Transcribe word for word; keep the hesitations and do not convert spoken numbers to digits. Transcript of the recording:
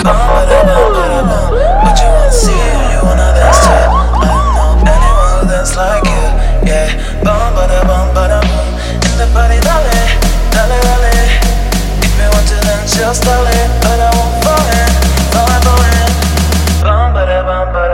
Bum bada bum bada bum. What you wanna see and you wanna dance to? I don't know anyone who dance like you. Yeah. Bum bada bum bada boom. In the party, dale, dale, dale. If you want to dance, just dale. But I won't fall in, fall in, fall in. Bum bada bum bada.